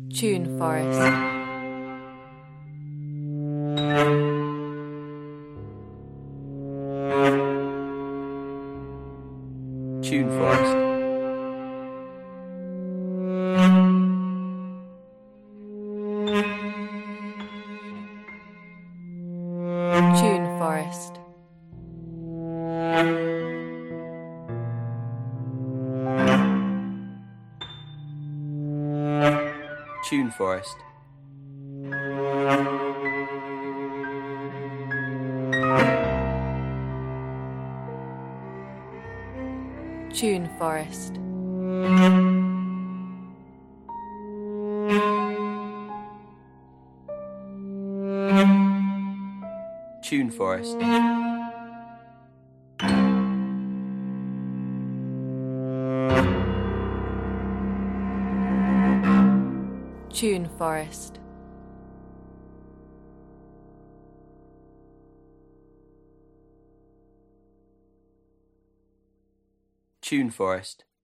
Tune Forest. Tune Forest. Tune Forest. Tune Forest. Tune Forest. Tune Forest. Tune Forest. Tune Forest.